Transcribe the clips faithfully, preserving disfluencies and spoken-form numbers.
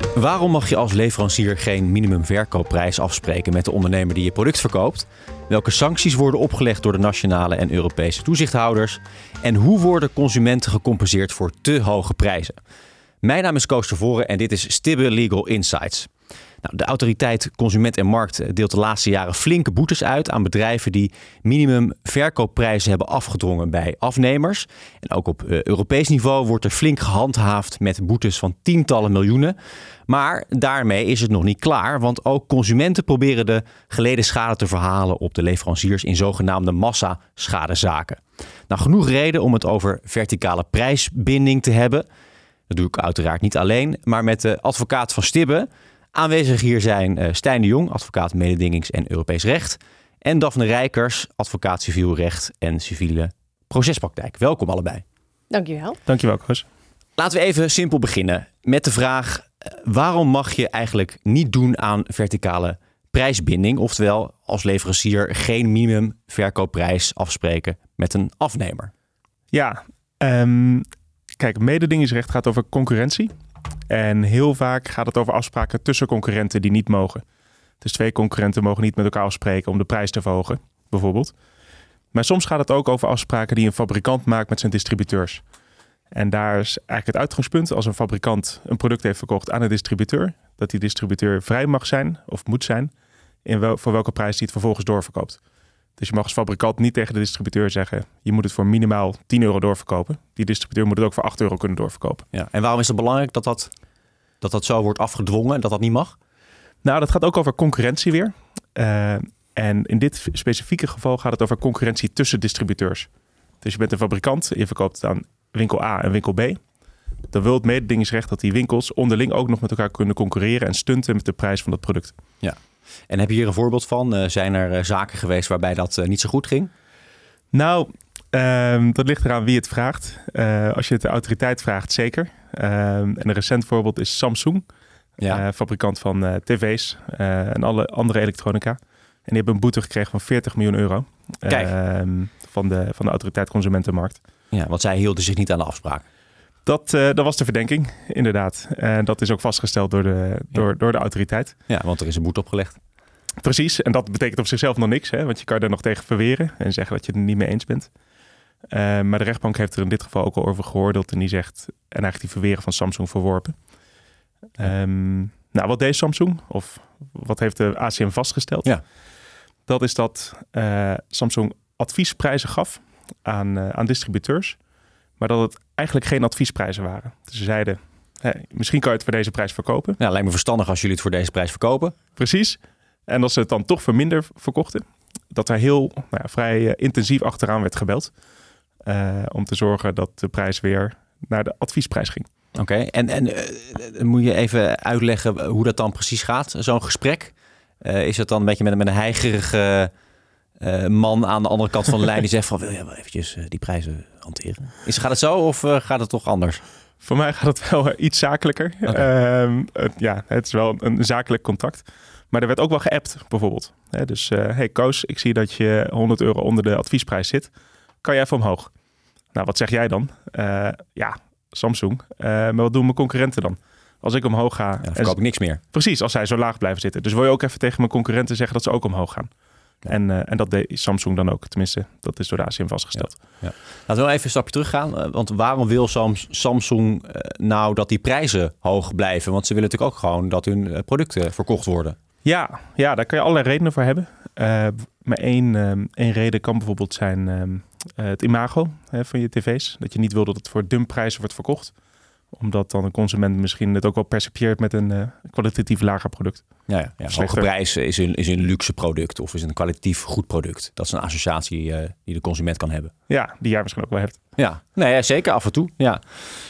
Waarom mag je als leverancier geen minimumverkoopprijs afspreken met de ondernemer die je product verkoopt? Welke sancties worden opgelegd door de nationale en Europese toezichthouders? En hoe worden consumenten gecompenseerd voor te hoge prijzen? Mijn naam is Koos Tervoren en dit is Stibbe Legal Insights. Nou, de autoriteit Consument en Markt deelt de laatste jaren flinke boetes uit aan bedrijven die minimumverkoopprijzen hebben afgedwongen bij afnemers. En ook op uh, Europees niveau wordt er flink gehandhaafd met boetes van tientallen miljoenen. Maar daarmee is het nog niet klaar, want ook consumenten proberen de geleden schade te verhalen op de leveranciers in zogenaamde massaschadezaken. Nou, genoeg reden om het over verticale prijsbinding te hebben. Dat doe ik uiteraard niet alleen, maar met de advocaat van Stibbe. Aanwezig hier zijn uh, Stijn de Jong, advocaat mededingings- en Europees recht. En Daphne Rijkers, advocaat civiel recht en civiele procespraktijk. Welkom allebei. Dankjewel. Dankjewel, Koos. Laten we even simpel beginnen met de vraag: waarom mag je eigenlijk niet doen aan verticale prijsbinding? Oftewel, als leverancier geen minimumverkoopprijs afspreken met een afnemer? Ja, um, kijk, mededingingsrecht gaat over concurrentie. En heel vaak gaat het over afspraken tussen concurrenten die niet mogen. Dus twee concurrenten mogen niet met elkaar afspreken om de prijs te verhogen, bijvoorbeeld. Maar soms gaat het ook over afspraken die een fabrikant maakt met zijn distributeurs. En daar is eigenlijk het uitgangspunt: als een fabrikant een product heeft verkocht aan een distributeur, dat die distributeur vrij mag zijn of moet zijn in wel, voor welke prijs hij het vervolgens doorverkoopt. Dus je mag als fabrikant niet tegen de distributeur zeggen: je moet het voor minimaal tien euro doorverkopen. Die distributeur moet het ook voor acht euro kunnen doorverkopen. Ja, en waarom is het belangrijk dat dat, dat dat zo wordt afgedwongen en dat dat niet mag? Nou, dat gaat ook over concurrentie weer. Uh, en in dit specifieke geval gaat het over concurrentie tussen distributeurs. Dus je bent een fabrikant en je verkoopt het aan winkel A en winkel B. Dan wil het mededingingsrecht dat die winkels onderling ook nog met elkaar kunnen concurreren en stunten met de prijs van dat product. Ja. En heb je hier een voorbeeld van? Uh, zijn er uh, zaken geweest waarbij dat uh, niet zo goed ging? Nou, uh, dat ligt eraan wie het vraagt. Uh, als je het de autoriteit vraagt, zeker. Uh, en een recent voorbeeld is Samsung. Ja. Uh, fabrikant van uh, tv's uh, en alle andere elektronica. En die hebben een boete gekregen van veertig miljoen euro. Kijk. Uh, van, de, van de autoriteit Consumentenmarkt. Ja, want zij hielden zich niet aan de afspraak. Dat, uh, dat was de verdenking, inderdaad. En uh, dat is ook vastgesteld door de, door, ja. door de autoriteit. Ja, want er is een boete opgelegd. Precies, en dat betekent op zichzelf nog niks. Hè? Want je kan er nog tegen verweren en zeggen dat je het er niet mee eens bent. Uh, maar de rechtbank heeft er in dit geval ook al over geoordeeld. En die zegt, en eigenlijk die verweren van Samsung verworpen. Ja. Um, nou, wat deed Samsung? Of wat heeft de A C M vastgesteld? Ja. Dat is dat uh, Samsung adviesprijzen gaf aan, uh, aan distributeurs. Maar dat het eigenlijk geen adviesprijzen waren. Dus ze zeiden, hey, misschien kan je het voor deze prijs verkopen. Ja, lijkt me verstandig als jullie het voor deze prijs verkopen. Precies. En als ze het dan toch voor minder verkochten, dat er heel nou ja, vrij uh, intensief achteraan werd gebeld. Uh, om te zorgen dat de prijs weer naar de adviesprijs ging. Oké, okay. en, en uh, moet je even uitleggen hoe dat dan precies gaat, zo'n gesprek? Uh, is het dan een beetje met, met een heigerige uh, man aan de andere kant van de lijn die zegt van, wil je wel eventjes uh, die prijzen hanteren? Is, gaat het zo of uh, gaat het toch anders? Voor mij gaat het wel uh, iets zakelijker. Okay. Uh, uh, ja, het is wel een, een zakelijk contact. Maar er werd ook wel geappt, bijvoorbeeld. He, dus, uh, hey Koos, ik zie dat je honderd euro onder de adviesprijs zit. Kan jij even omhoog? Nou, wat zeg jij dan? Uh, ja, Samsung. Uh, maar wat doen mijn concurrenten dan? Als ik omhoog ga... Ja, dan verkoop ik niks meer. Precies, als zij zo laag blijven zitten. Dus wil je ook even tegen mijn concurrenten zeggen dat ze ook omhoog gaan. Ja. En, uh, en dat deed Samsung dan ook. Tenminste, dat is door de A C M vastgesteld. Ja. Ja. Laten we even een stapje teruggaan. Want waarom wil Samsung uh, nou dat die prijzen hoog blijven? Want ze willen natuurlijk ook gewoon dat hun producten verkocht worden. Ja, ja, daar kan je allerlei redenen voor hebben. Uh, maar één, um, één reden kan bijvoorbeeld zijn um, uh, het imago hè, van je tv's. Dat je niet wil dat het voor dumprijzen wordt verkocht. Omdat dan een consument misschien het ook wel percipieert met een uh, kwalitatief lager product. Ja, ja, ja. Hoge prijs is een, is een luxe product of is een kwalitatief goed product. Dat is een associatie uh, die de consument kan hebben. Ja, die jij misschien ook wel hebt. Ja, nee, ja, zeker af en toe, ja.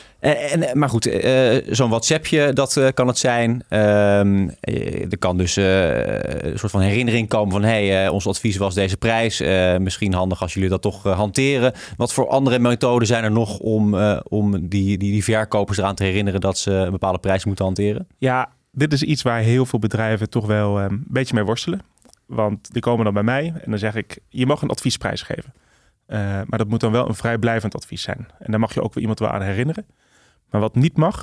En, en, maar goed, uh, zo'n WhatsAppje, dat uh, kan het zijn. Uh, er kan dus uh, een soort van herinnering komen van... hey, uh, ons advies was deze prijs. Uh, misschien handig als jullie dat toch uh, hanteren. Wat voor andere methoden zijn er nog om, uh, om die, die, die verkopers eraan te herinneren... dat ze een bepaalde prijs moeten hanteren? Ja, dit is iets waar heel veel bedrijven toch wel um, een beetje mee worstelen. Want die komen dan bij mij en dan zeg ik... je mag een adviesprijs geven. Uh, maar dat moet dan wel een vrijblijvend advies zijn. En daar mag je ook weer iemand wel aan herinneren. Maar wat niet mag,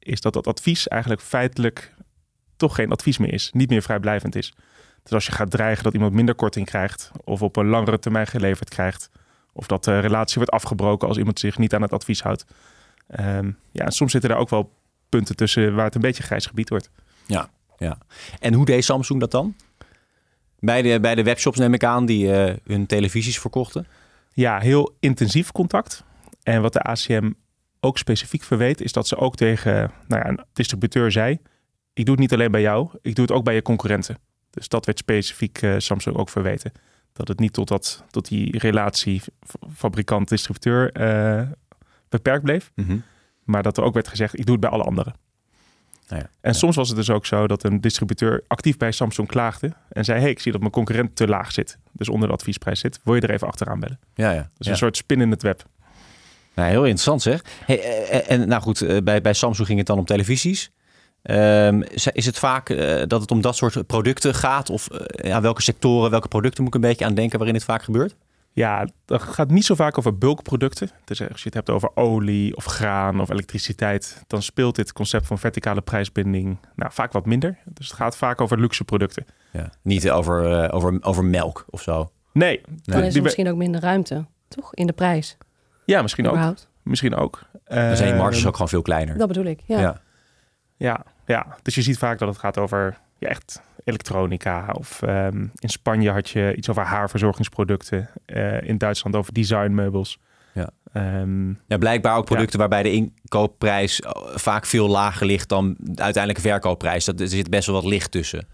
is dat dat advies eigenlijk feitelijk toch geen advies meer is. Niet meer vrijblijvend is. Dus als je gaat dreigen dat iemand minder korting krijgt of op een langere termijn geleverd krijgt, of dat de relatie wordt afgebroken als iemand zich niet aan het advies houdt. Um, ja, en soms zitten er ook wel punten tussen waar het een beetje grijs gebied wordt. Ja, ja. En hoe deed Samsung dat dan? Bij de, bij de webshops neem ik aan die uh, hun televisies verkochten? Ja, heel intensief contact. En wat de A C M ook specifiek verweet, is dat ze ook tegen nou ja, een distributeur zei, ik doe het niet alleen bij jou, ik doe het ook bij je concurrenten. Dus dat werd specifiek uh, Samsung ook verweten. Dat het niet tot, dat, tot die relatie fabrikant-distributeur uh, beperkt bleef. Mm-hmm. Maar dat er ook werd gezegd, ik doe het bij alle anderen. Nou ja, en ja. soms was het dus ook zo dat een distributeur actief bij Samsung klaagde en zei, hey, ik zie dat mijn concurrent te laag zit. Dus onder de adviesprijs zit. Wil je er even achteraan bellen? Ja, ja. Dus ja. een soort spin in het web. Nou, heel interessant zeg. Hey, en nou goed, bij, bij Samsung ging het dan om televisies. Um, is het vaak uh, dat het om dat soort producten gaat? Of uh, ja, welke sectoren, welke producten moet ik een beetje aan denken waarin het vaak gebeurt? Ja, dat gaat niet zo vaak over bulkproducten. Dus als je het hebt over olie of graan of elektriciteit, dan speelt dit concept van verticale prijsbinding nou, vaak wat minder. Dus het gaat vaak over luxe producten. Ja, niet over, uh, over, over melk of zo? Nee. Dan is er misschien ook minder ruimte, toch? In de prijs. Ja, misschien Überhaupt. ook. Misschien ook. Dan zijn je marges uh, ook gewoon veel kleiner. Dat bedoel ik, ja. ja. Ja, ja, dus je ziet vaak dat het gaat over ja, echt elektronica. Of um, in Spanje had je iets over haarverzorgingsproducten. Uh, in Duitsland over designmeubels. Ja. Um, ja, blijkbaar ook producten ja. waarbij de inkoopprijs vaak veel lager ligt dan de uiteindelijke verkoopprijs. Dat, er zit best wel wat licht tussen.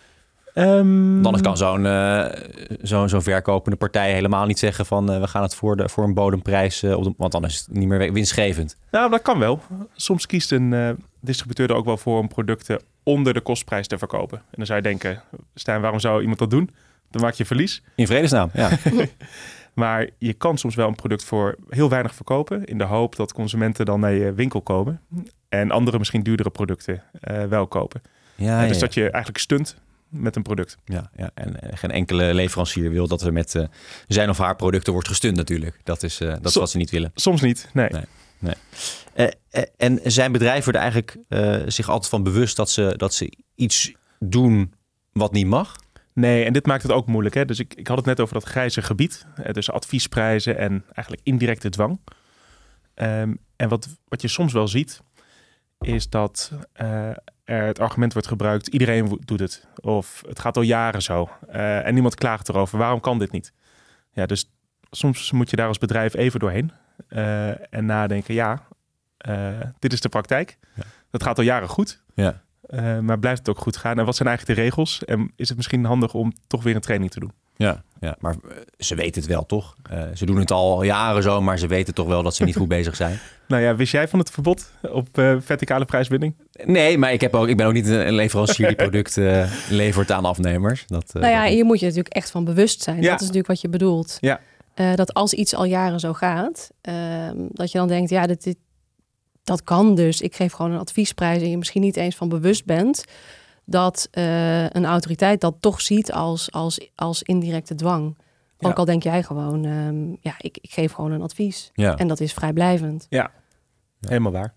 Um, Anders kan zo'n, uh, zo'n, zo'n verkopende partij helemaal niet zeggen van uh, we gaan het voor, de, voor een bodemprijs, uh, op de, want dan is het niet meer winstgevend. Nou, dat kan wel. Soms kiest een uh, distributeur er ook wel voor om producten onder de kostprijs te verkopen. En dan zou je denken, Stijn, waarom zou iemand dat doen? Dan maak je verlies. In vredesnaam, ja. Maar je kan soms wel een product voor heel weinig verkopen in de hoop dat consumenten dan naar je winkel komen en andere misschien duurdere producten uh, wel kopen. Ja, uh, dus ja, dat je eigenlijk stunt met een product. Ja, ja. En uh, geen enkele leverancier wil dat er met uh, zijn of haar producten wordt gestund natuurlijk. Dat is, uh, dat is wat ze niet willen. Soms niet, nee. nee, nee. Uh, uh, en zijn bedrijven er eigenlijk uh, zich altijd van bewust dat ze, dat ze iets doen wat niet mag? Nee, en dit maakt het ook moeilijk. Hè? Dus ik, ik had het net over dat grijze gebied. Uh, dus adviesprijzen en eigenlijk indirecte dwang. Um, en wat, wat je soms wel ziet, is dat uh, er het argument wordt gebruikt, iedereen doet het. Of het gaat al jaren zo. Uh, en niemand klaagt erover. Waarom kan dit niet? Ja, dus soms moet je daar als bedrijf even doorheen. Uh, en nadenken, ja, uh, dit is de praktijk. Ja. Dat gaat al jaren goed. Ja. Uh, maar blijft het ook goed gaan? En wat zijn eigenlijk de regels? En is het misschien handig om toch weer een training te doen? Ja, ja, maar ze weten het wel, toch? Uh, ze doen het al jaren zo, maar ze weten toch wel dat ze niet goed bezig zijn. Nou ja, wist jij van het verbod op uh, verticale prijsbinding? Nee, maar ik, heb ook, ik ben ook niet een leverancier die producten uh, levert aan afnemers. Dat, uh, nou ja, dat je moet je natuurlijk echt van bewust zijn. Ja. Dat is natuurlijk wat je bedoelt. Ja. Uh, dat als iets al jaren zo gaat, uh, dat je dan denkt, ja, dit, dit, dat kan dus. Ik geef gewoon een adviesprijs en je misschien niet eens van bewust bent dat uh, een autoriteit dat toch ziet als, als, als indirecte dwang. Ja. Ook al denk jij gewoon, um, ja, ik, ik geef gewoon een advies. Ja. En dat is vrijblijvend. Ja, helemaal waar.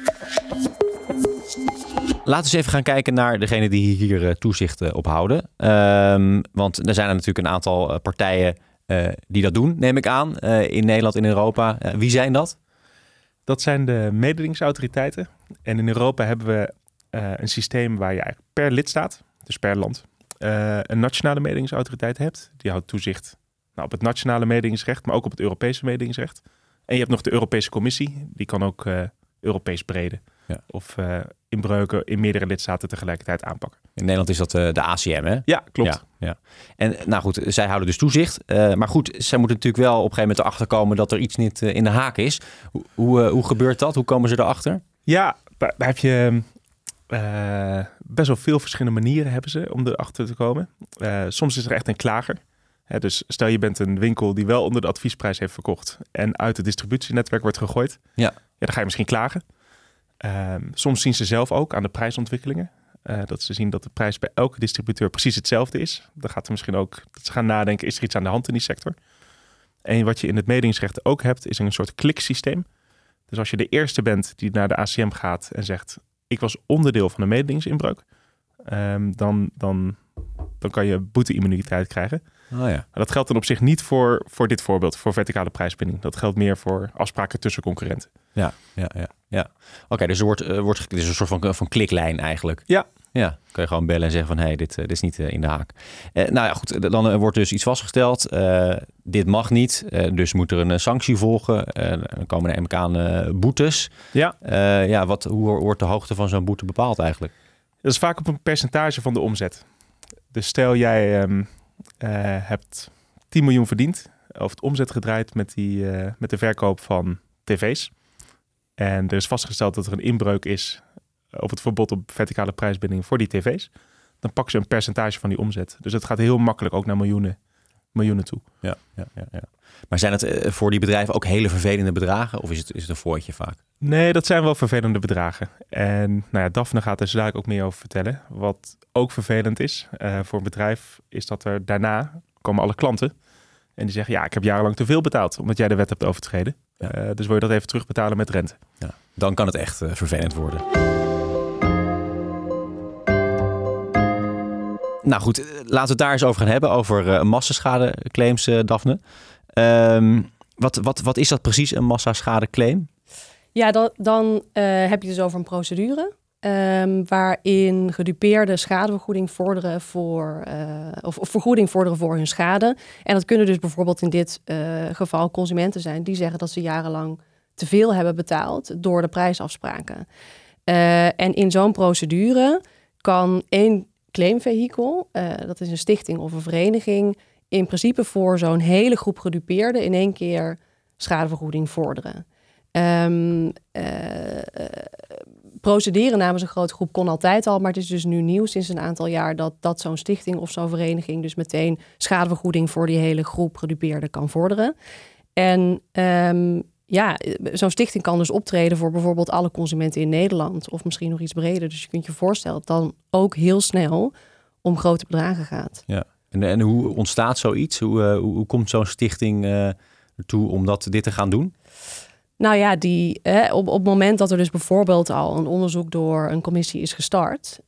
Laten we eens even gaan kijken naar degene die hier uh, toezicht uh, op houden. Um, want er zijn er natuurlijk een aantal uh, partijen uh, die dat doen, neem ik aan. Uh, in Nederland, in Europa. Uh, wie zijn dat? Dat zijn de mededingingsautoriteiten. En in Europa hebben we uh, een systeem waar je eigenlijk per lidstaat, dus per land, uh, een nationale mededingingsautoriteit hebt. Die houdt toezicht nou, op het nationale mededingingsrecht, maar ook op het Europese mededingingsrecht. En je hebt nog de Europese Commissie. Die kan ook uh, Europees breden. Ja. Of uh, inbreuken in meerdere lidstaten tegelijkertijd aanpakken. In Nederland is dat uh, de A C M, hè? Ja, klopt. Ja, ja. En nou goed, zij houden dus toezicht. Uh, maar goed, zij moeten natuurlijk wel op een gegeven moment erachter komen dat er iets niet uh, in de haak is. Hoe, hoe, uh, hoe gebeurt dat? Hoe komen ze erachter? Ja, daar, daar heb je uh, best wel veel verschillende manieren hebben ze om erachter te komen. Uh, soms is er echt een klager. Hè, dus stel je bent een winkel die wel onder de adviesprijs heeft verkocht en uit het distributienetwerk wordt gegooid. Ja. Ja, dan ga je misschien klagen. Uh, soms zien ze zelf ook aan de prijsontwikkelingen. Uh, dat ze zien dat de prijs bij elke distributeur precies hetzelfde is. Dan gaat er misschien ook dat ze gaan nadenken, is er iets aan de hand in die sector? En wat je in het mededingingsrecht ook hebt, is een soort kliksysteem. Dus als je de eerste bent die naar de A C M gaat en zegt, ik was onderdeel van een mededingingsinbreuk, um, dan, dan, dan kan je boete-immuniteit krijgen. Oh ja. Maar dat geldt dan op zich niet voor, voor dit voorbeeld, voor verticale prijsbinding. Dat geldt meer voor afspraken tussen concurrenten. Ja, ja, ja. ja. Oké, okay, dus er wordt, uh, wordt dit is een soort van, van kliklijn eigenlijk. Ja. Ja, kan je gewoon bellen en zeggen van, hé, hey, dit, uh, dit is niet uh, in de haak. Uh, nou ja, goed, dan uh, wordt dus iets vastgesteld. Uh, dit mag niet, uh, dus moet er een uh, sanctie volgen. Uh, dan komen er M K aan uh, boetes. Ja. Uh, ja, wat, hoe wordt de hoogte van zo'n boete bepaald eigenlijk? Dat is vaak op een percentage van de omzet. Dus stel jij um, uh, hebt tien miljoen verdiend, of het omzet gedraaid met, die, uh, met de verkoop van tv's. En er is vastgesteld dat er een inbreuk is op het verbod op verticale prijsbinding voor die tv's. Dan pakken ze een percentage van die omzet. Dus het gaat heel makkelijk ook naar miljoenen, miljoenen toe. Ja, ja, ja, ja. Maar zijn het uh, voor die bedrijven ook hele vervelende bedragen? Of is het, is het een fooitje vaak? Nee, dat zijn wel vervelende bedragen. En nou ja, Daphne gaat er zo dadelijk ook meer over vertellen. Wat ook vervelend is uh, voor een bedrijf, is dat er daarna komen alle klanten. En die zeggen, ja, ik heb jarenlang te veel betaald, omdat jij de wet hebt overtreden. Ja. Uh, dus wil je dat even terugbetalen met rente. Ja, dan kan het echt uh, vervelend worden. Nou goed, laten we het daar eens over gaan hebben. Over uh, massaschadeclaims, uh, Daphne. Um, wat, wat, wat is dat precies, een massaschadeclaim? Ja, dan, dan uh, heb je dus over een procedure. Um, waarin gedupeerden schadevergoeding vorderen voor, uh, of, of vergoeding vorderen voor hun schade. En dat kunnen dus bijvoorbeeld in dit uh, geval consumenten zijn die zeggen dat ze jarenlang te veel hebben betaald door de prijsafspraken. Uh, en in zo'n procedure kan één claimvehikel, uh, dat is een stichting of een vereniging, in principe voor zo'n hele groep gedupeerden in één keer schadevergoeding vorderen. Um, uh, uh, procederen namens een grote groep kon altijd al, maar het is dus nu nieuw sinds een aantal jaar dat, dat zo'n stichting of zo'n vereniging dus meteen schadevergoeding voor die hele groep gedupeerden kan vorderen. En um, ja, zo'n stichting kan dus optreden voor bijvoorbeeld alle consumenten in Nederland of misschien nog iets breder. Dus je kunt je voorstellen dat dan ook heel snel om grote bedragen gaat. Ja. En, en hoe ontstaat zoiets? Hoe, uh, hoe, hoe komt zo'n stichting uh, ertoe om dat dit te gaan doen? Nou ja, die, eh, op, op het moment dat er dus bijvoorbeeld al een onderzoek door een commissie is gestart,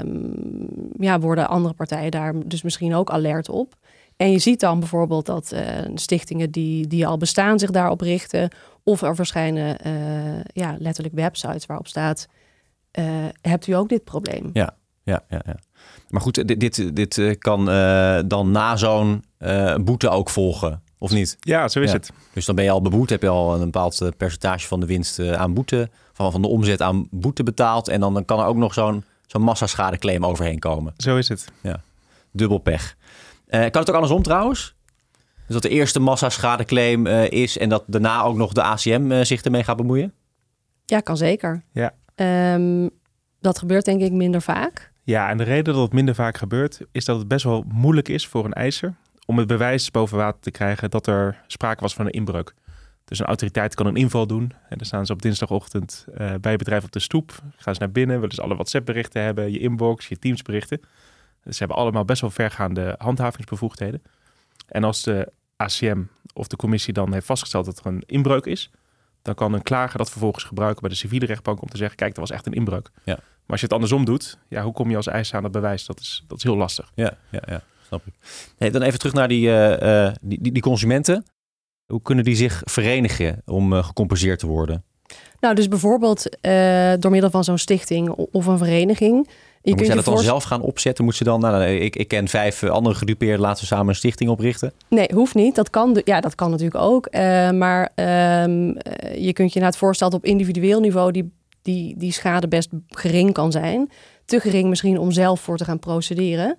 um, ja, worden andere partijen daar dus misschien ook alert op. En je ziet dan bijvoorbeeld dat uh, stichtingen die, die al bestaan zich daarop richten, of er verschijnen uh, ja, letterlijk websites waarop staat, uh, hebt u ook dit probleem? Ja, ja, ja. ja. Maar goed, dit, dit, dit kan uh, dan na zo'n uh, boete ook volgen. Of niet? Ja, zo is ja. het. Dus dan ben je al beboet, heb je al een bepaald percentage van de winst aan boete, van, van de omzet aan boete betaald. En dan, dan kan er ook nog zo'n, zo'n massaschadeclaim overheen komen. Zo is het. Ja, dubbel pech. Uh, kan het ook andersom trouwens? Dus dat de eerste massaschadeclaim uh, is en dat daarna ook nog de A C M uh, zich ermee gaat bemoeien? Ja, kan zeker. Ja. Um, dat gebeurt denk ik minder vaak. Ja, en de reden dat het minder vaak gebeurt, is dat het best wel moeilijk is voor een eiser om het bewijs boven water te krijgen dat er sprake was van een inbreuk. Dus een autoriteit kan een inval doen. En dan staan ze op dinsdagochtend uh, bij je bedrijf op de stoep. Gaan ze naar binnen, willen ze alle WhatsApp-berichten hebben, je inbox, je Teams-berichten. Dus ze hebben allemaal best wel vergaande handhavingsbevoegdheden. En als de A C M of de commissie dan heeft vastgesteld dat er een inbreuk is, dan kan een klager dat vervolgens gebruiken bij de civiele rechtbank om te zeggen, kijk, dat was echt een inbreuk. Ja. Maar als je het andersom doet, ja, hoe kom je als eiser aan het bewijs? Dat is, dat is heel lastig. Ja, ja, ja. Snap ik. Hey, dan even terug naar die, uh, uh, die, die, die consumenten. Hoe kunnen die zich verenigen om uh, gecompenseerd te worden? Nou, dus bijvoorbeeld uh, door middel van zo'n stichting of een vereniging. Je moet jij dat dan voorst- zelf gaan opzetten? Moet ze dan, nou, ik, ik ken vijf andere gedupeerden, laten we samen een stichting oprichten? Nee, hoeft niet. Dat kan, ja, dat kan natuurlijk ook. Uh, maar um, uh, je kunt je na het voorstellen op individueel niveau die, die, die schade best gering kan zijn. Te gering misschien om zelf voor te gaan procederen.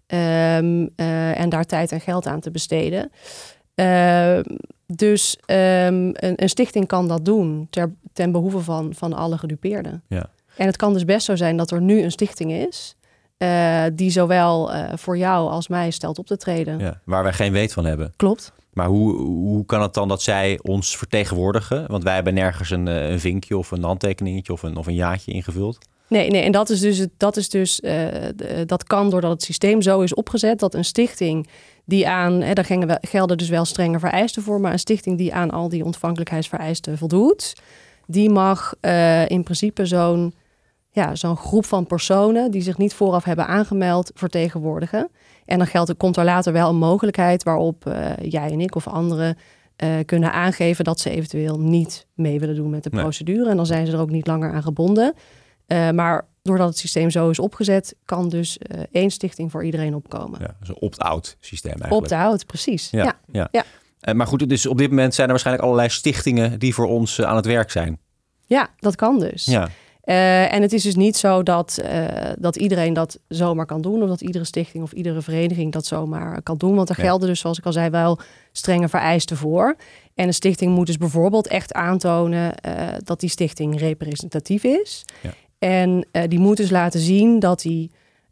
Um, uh, en daar tijd en geld aan te besteden. Uh, dus um, een, een stichting kan dat doen ter, ten behoeve van, van alle gedupeerden. Ja. En het kan dus best zo zijn dat er nu een stichting is uh, die zowel uh, voor jou als mij stelt op te treden. Ja, waar wij geen weet van hebben. Klopt. Maar hoe, hoe kan het dan dat zij ons vertegenwoordigen? Want wij hebben nergens een, een vinkje of een handtekeningetje of een, of een jaartje ingevuld. Nee, nee, en dat is dus, dat, is dus uh, dat kan doordat het systeem zo is opgezet dat een stichting die aan, hè, daar gelden dus wel strenge vereisten voor, maar een stichting die aan al die ontvankelijkheidsvereisten voldoet, die mag uh, in principe zo'n ja, zo'n groep van personen die zich niet vooraf hebben aangemeld vertegenwoordigen. En dan geldt, komt er later wel een mogelijkheid waarop uh, jij en ik of anderen uh, kunnen aangeven dat ze eventueel niet mee willen doen met de procedure. Nee. En dan zijn ze er ook niet langer aan gebonden. Uh, maar doordat het systeem zo is opgezet, kan dus uh, één stichting voor iedereen opkomen. Ja, dus een opt-out systeem eigenlijk. Opt-out, precies. Ja, ja. ja. ja. Uh, maar goed, dus op dit moment zijn er waarschijnlijk allerlei stichtingen die voor ons uh, aan het werk zijn. Ja, dat kan dus. Ja. Uh, en het is dus niet zo dat, uh, dat iedereen dat zomaar kan doen, of dat iedere stichting of iedere vereniging dat zomaar kan doen. Want er ja. gelden dus, zoals ik al zei, wel strenge vereisten voor. En een stichting moet dus bijvoorbeeld echt aantonen uh, dat die stichting representatief is. Ja. En uh, die moet dus laten zien dat die,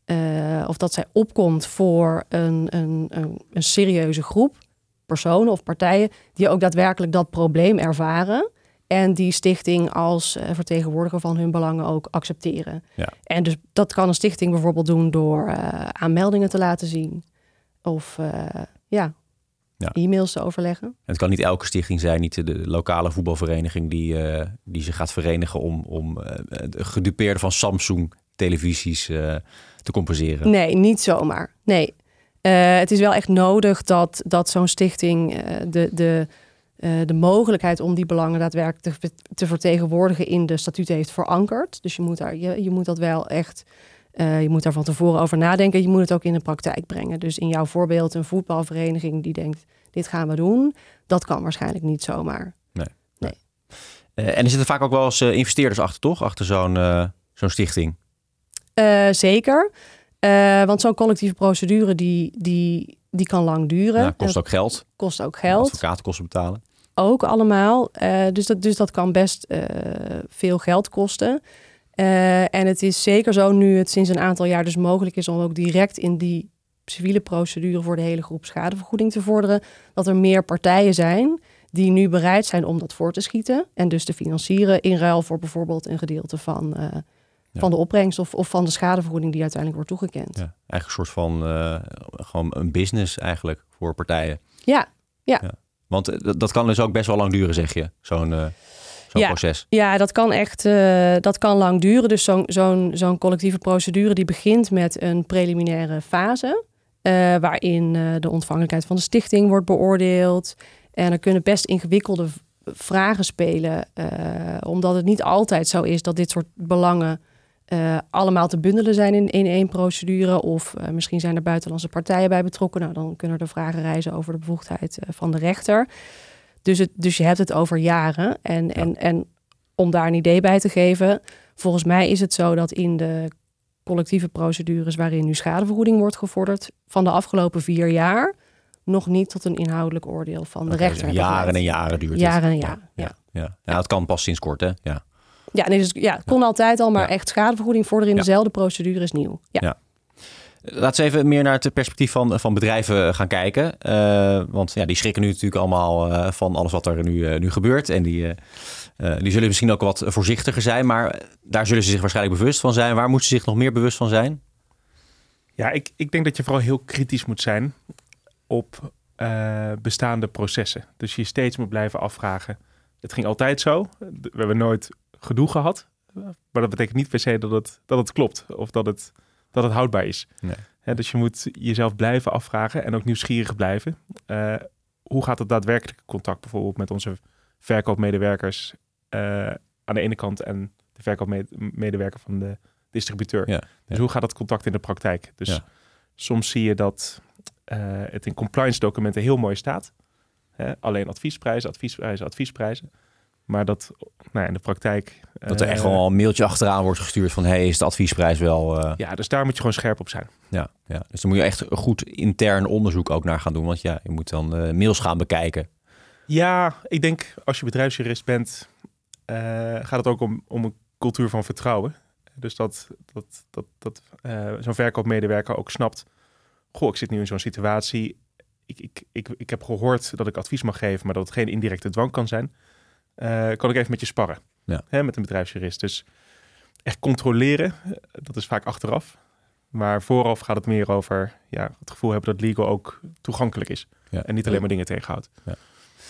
uh, of dat zij opkomt voor een, een, een, een serieuze groep personen of partijen die ook daadwerkelijk dat probleem ervaren. En die stichting als uh, vertegenwoordiger van hun belangen ook accepteren. Ja. En dus dat kan een stichting bijvoorbeeld doen door uh, aanmeldingen te laten zien. Of uh, ja, ja, e-mails te overleggen. En het kan niet elke stichting zijn, niet de, de lokale voetbalvereniging die, uh, die zich gaat verenigen om, om uh, de gedupeerden van Samsung televisies uh, te compenseren. Nee, niet zomaar. Nee. Uh, het is wel echt nodig dat, dat zo'n stichting uh, de... de Uh, de mogelijkheid om die belangen daadwerkelijk te, te vertegenwoordigen in de statuten heeft verankerd. Dus je moet, daar, je, je moet dat wel echt, uh, je moet daar van tevoren over nadenken. Je moet het ook in de praktijk brengen. Dus in jouw voorbeeld een voetbalvereniging die denkt, dit gaan we doen. Dat kan waarschijnlijk niet zomaar. Nee. nee. Uh, en er zitten vaak ook wel eens uh, investeerders achter, toch? Achter zo'n, uh, zo'n stichting. Uh, zeker. Uh, want zo'n collectieve procedure die, die, die kan lang duren. Ja, kost ook geld. Kost ook geld. Advocatenkosten betalen. Ook allemaal. Uh, dus, dat, dus dat kan best uh, veel geld kosten. Uh, en het is zeker zo nu het sinds een aantal jaar dus mogelijk is om ook direct in die civiele procedure voor de hele groep schadevergoeding te vorderen, dat er meer partijen zijn die nu bereid zijn om dat voor te schieten en dus te financieren in ruil voor bijvoorbeeld een gedeelte van, uh, ja. van de opbrengst of, of van de schadevergoeding die uiteindelijk wordt toegekend. Ja, eigenlijk een soort van uh, gewoon een business eigenlijk voor partijen. Ja, ja. ja. Want dat kan dus ook best wel lang duren, zeg je, zo'n, uh, zo'n ja, proces. Ja, dat kan echt uh, dat kan lang duren. Dus zo'n, zo'n, zo'n collectieve procedure die begint met een preliminaire fase, uh, waarin uh, de ontvankelijkheid van de stichting wordt beoordeeld. En er kunnen best ingewikkelde v- vragen spelen, uh, omdat het niet altijd zo is dat dit soort belangen Uh, allemaal te bundelen zijn in, in één procedure. Of uh, misschien zijn er buitenlandse partijen bij betrokken. Nou, dan kunnen er vragen reizen over de bevoegdheid uh, van de rechter. Dus, het, dus je hebt het over jaren. En, ja. en, en om daar een idee bij te geven, volgens mij is het zo dat in de collectieve procedures waarin nu schadevergoeding wordt gevorderd, van de afgelopen vier jaar nog niet tot een inhoudelijk oordeel van de okay, rechter. Dus jaren en jaren duurt het. Jaren en jaren, ja. ja. ja. ja. ja het kan pas sinds kort, hè? Ja. Ja, nee, dus, ja, het kon ja. altijd al, maar ja. echt schadevergoeding vorderen in ja. dezelfde procedure is nieuw. Ja. ja. Laten we even meer naar het perspectief van, van bedrijven gaan kijken. Uh, want ja, die schrikken nu natuurlijk allemaal uh, van alles wat er nu, uh, nu gebeurt. En die, uh, uh, die zullen misschien ook wat voorzichtiger zijn. Maar daar zullen ze zich waarschijnlijk bewust van zijn. Waar moeten ze zich nog meer bewust van zijn? Ja, ik, ik denk dat je vooral heel kritisch moet zijn op uh, bestaande processen. Dus je steeds moet blijven afvragen. Het ging altijd zo. We hebben nooit gedoe gehad. Maar dat betekent niet per se dat het, dat het klopt. Of dat het, dat het houdbaar is. Nee. He, dus je moet jezelf blijven afvragen. En ook nieuwsgierig blijven. Uh, hoe gaat het daadwerkelijke contact bijvoorbeeld met onze verkoopmedewerkers uh, aan de ene kant. En de verkoopmedewerker van de distributeur. Ja, dus ja. hoe gaat dat contact in de praktijk? Dus ja. soms zie je dat uh, het in compliance documenten heel mooi staat. He, alleen adviesprijzen, adviesprijzen, adviesprijzen. Maar dat nou, in de praktijk... Dat er echt uh, gewoon een mailtje achteraan wordt gestuurd van... hey, is de adviesprijs wel... Uh... Ja, dus daar moet je gewoon scherp op zijn. Ja, ja, dus dan moet je echt goed intern onderzoek ook naar gaan doen. Want ja, je moet dan uh, mails gaan bekijken. Ja, ik denk als je bedrijfsjurist bent... Uh, gaat het ook om, om een cultuur van vertrouwen. Dus dat, dat, dat, dat uh, zo'n verkoopmedewerker ook snapt... Goh, ik zit nu in zo'n situatie... Ik, ik, ik, ik heb gehoord dat ik advies mag geven... maar dat het geen indirecte dwang kan zijn... Uh, kan ik even met je sparren, ja. hè, met een bedrijfsjurist. Dus echt controleren, dat is vaak achteraf. Maar vooraf gaat het meer over ja, het gevoel hebben dat legal ook toegankelijk is. Ja. En niet alleen maar dingen tegenhoudt. Ja.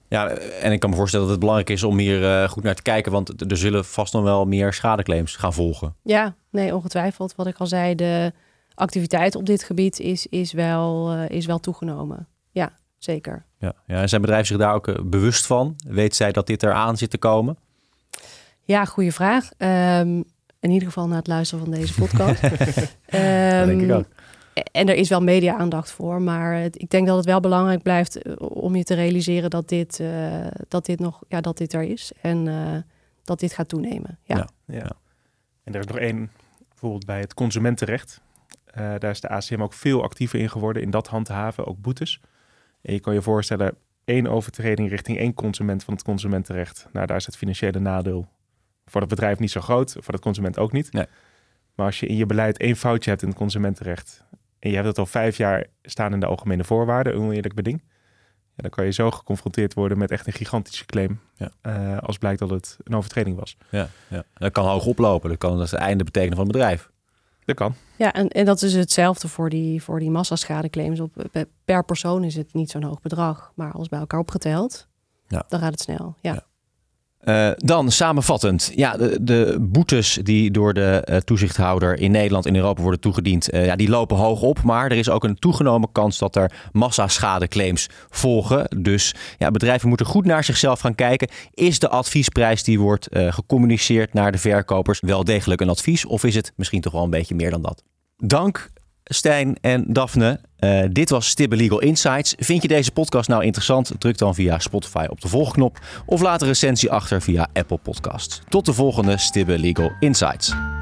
Ja, en ik kan me voorstellen dat het belangrijk is om hier uh, goed naar te kijken. Want er zullen vast nog wel meer schadeclaims gaan volgen. Ja, nee, ongetwijfeld. Wat ik al zei, de activiteit op dit gebied is, is, wel, uh, is wel toegenomen. Ja, zeker. Ja, ja, en zijn bedrijf zich daar ook uh, bewust van? Weet zij dat dit eraan zit te komen? Ja, goede vraag. Um, in ieder geval na het luisteren van deze podcast. um, dat denk ik ook. En er is wel media-aandacht voor, maar het, ik denk dat het wel belangrijk blijft om je te realiseren dat dit, uh, dat dit nog, ja, dat dit er is en uh, dat dit gaat toenemen. Ja. Ja, ja. En er is nog één, bijvoorbeeld bij het consumentenrecht. Uh, daar is de A C M ook veel actiever in geworden in dat handhaven, ook boetes. En je kan je voorstellen, één overtreding richting één consument van het consumentenrecht. Nou, daar is het financiële nadeel voor het bedrijf niet zo groot, voor de consument ook niet. Nee. Maar als je in je beleid één foutje hebt in het consumentenrecht en je hebt het al vijf jaar staan in de algemene voorwaarden, een oneerlijk beding, ja, dan kan je zo geconfronteerd worden met echt een gigantische claim. Ja. Uh, als blijkt dat het een overtreding was. Ja, ja. Dat kan hoog oplopen. Dat kan het einde betekenen van het bedrijf. Dat kan. Ja, en, en dat is hetzelfde voor die, voor die massaschadeclaims. Op, per persoon is het niet zo'n hoog bedrag. Maar als bij elkaar opgeteld, ja. dan gaat het snel. Ja. Ja. Uh, dan samenvattend. Ja, de, de boetes die door de uh, toezichthouder in Nederland en Europa worden toegediend, uh, ja, die lopen hoog op. Maar er is ook een toegenomen kans dat er massaschadeclaims volgen. Dus ja, bedrijven moeten goed naar zichzelf gaan kijken. Is de adviesprijs die wordt uh, gecommuniceerd naar de verkopers wel degelijk een advies? Of is het misschien toch wel een beetje meer dan dat? Dank Stijn en Daphne. Uh, dit was Stibbe Legal Insights. Vind je deze podcast nou interessant? Druk dan via Spotify op de volgknop of laat een recensie achter via Apple Podcasts. Tot de volgende Stibbe Legal Insights.